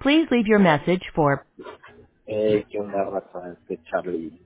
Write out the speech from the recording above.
Please leave your message for ¿Qué onda, raza? Este Charlie.